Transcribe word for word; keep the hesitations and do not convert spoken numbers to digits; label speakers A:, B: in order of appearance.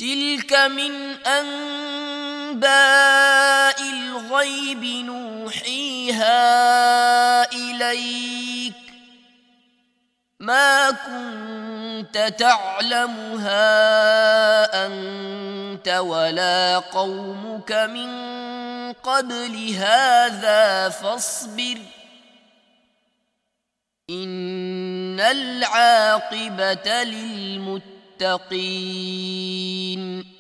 A: تلك من أنباء الغيب نوحيها إليك ما كنت تعلمها أنت ولا قومك من قبل هذا فاصبر إن العاقبة للمتقين